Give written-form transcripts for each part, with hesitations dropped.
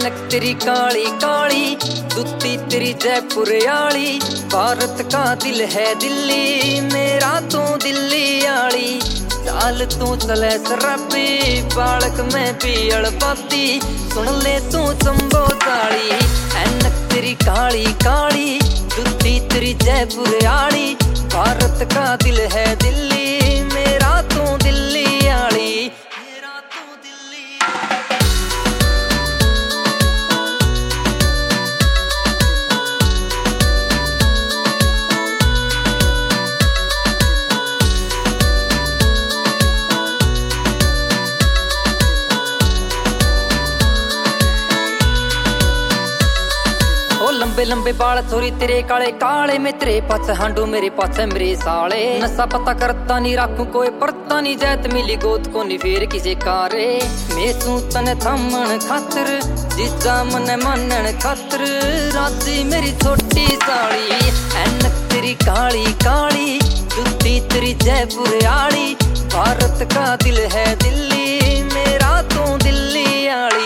ऐनक तेरी काली काली, जुत्ती तेरी जयपुर आली, भारत का दिल है दिल्ली, मेरा तू दिल्ली आली। चाल तू चले शराबी, बालक में पियल पाती, सुन ले तू चंबो ताली। ऐनक तेरी काली काली, जुत्ती तेरी जयपुर आली, भारत का दिल है दिल्ली, मेरा तू दिल्ली आली। लंबे लंबे बाल छोरी तेरे काले काले, में तेरे पाछे हांडू मेरे पाछे मेरे साले। नशा पता करता नहीं राखू कोई परता नहीं, जैत मिली गोद को नहीं फेर किसे कारे। मैं तू तने थमन खातर, जीजा मन मानन खातर, राजी मेरी छोटी साली। ऐनक तेरी काली काली, जुत्ती तेरी जयपुर आली, भारत का दिल है दिल्ली, मेरा तू दिल्ली आली।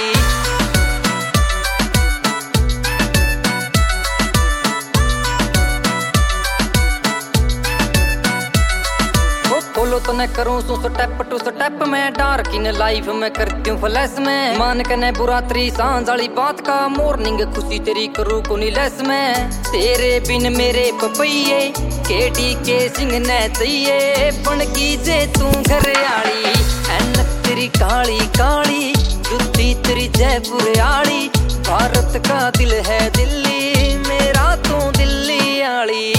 बोलो तो मैं करूँ सो स्टेप टू स्टेप में, डार्क इन लाइफ में करती हूँ फ्लैश में। मान के न बुरा तेरी सांझ वाली बात का, मॉर्निंग खुशी तेरी करूँ को लेस में। तेरे बिन मेरे पपैये, केडी के सिंह न चाहिए, बन की जे तू घर आली। ऐनक तेरी काली काली, जुत्ती तेरी जयपुर आली, भारत का दिल है दिल्ली, मेरा तू दिल्ली आली।